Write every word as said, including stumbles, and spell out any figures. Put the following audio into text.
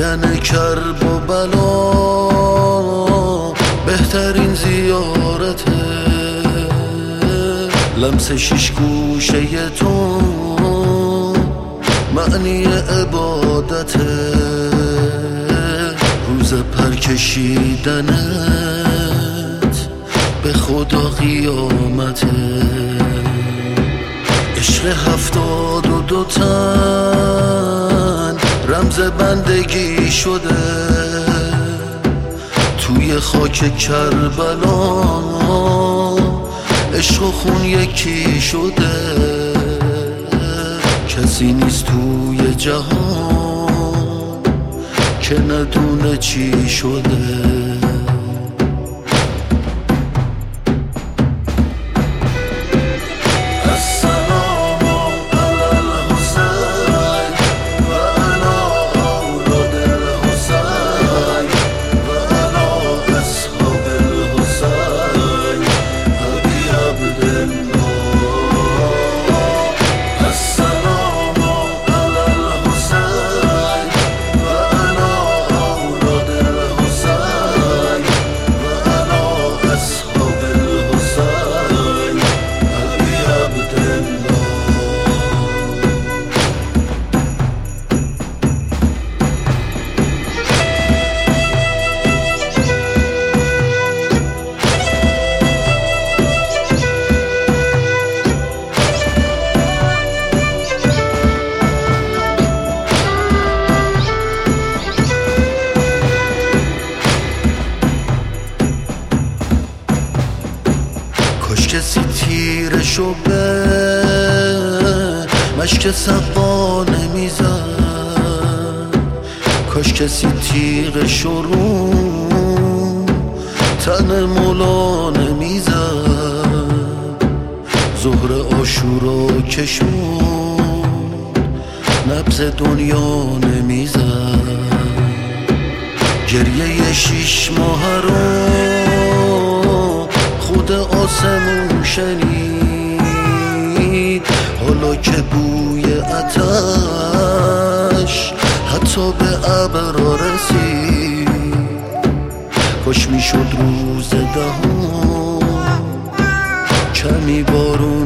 دیدن کرب و بلا بهترین زیارته، لمس شیش گوشه تو معنی عبادته، روز پرکشیدنت به خدا قیامته. عشق هفتاد و دو تن رمز بندگی شده، توی خاک کربلا عشق و خون یکی شده. کسی نیست توی جهان که ندونه چی شده. کاش کسی تیرشو به مشک صفا نمیزد، کاش کسی تیغشو رو تن مولا نمیزد. ظهر عاشورا کشون نبض دنیا نمیزد، گریه شیش ماه رو خود آسمون شنید، حالا که بوی آتش حتی به ابرا رسید. کاش میشد روز دهم کمی بارون